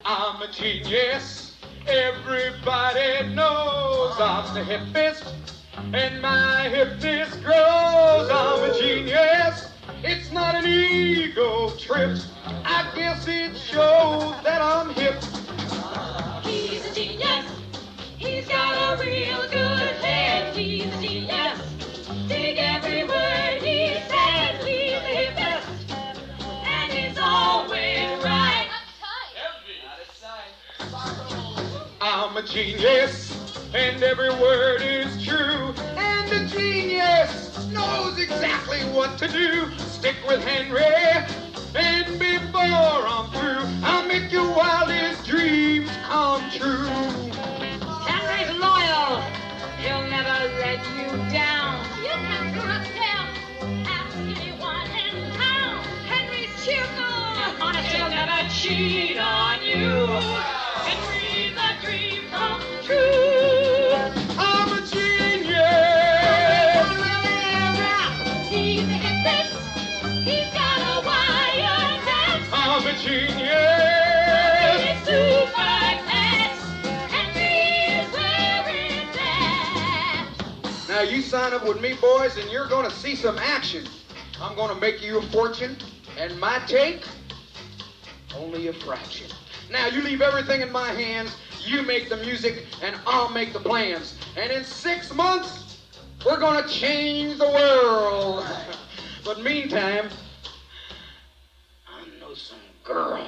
I'm a genius. Everybody knows I'm the hippest, and my hipness grows. I'm a genius. It's not an ego trip. I guess it shows that I'm hip. He's a genius. He's got a real good head. He's a genius. Dig every word he says. He's the hippest, and he's always right. I'm a genius, and every word is true. And a genius knows exactly what to do. Stick with Henry, and before I'm through, I'll make your wildest dreams come true. Henry's loyal. He'll never let you down. You can trust him. Ask anyone in town. Henry's cheerful. Honest, he'll never cheat on you. Henry's a dream come true. I'm a genius. He's the hippest. He's got a wire test. I'm a genius. He's super test. Henry's wearing that. Now you sign up with me, boys, and you're going to see some action. I'm going to make you a fortune, and my take, only a fraction. Now you leave everything in my hands. You make the music, and I'll make the plans. And in 6 months, we're going to change the world. But meantime, I know some girl.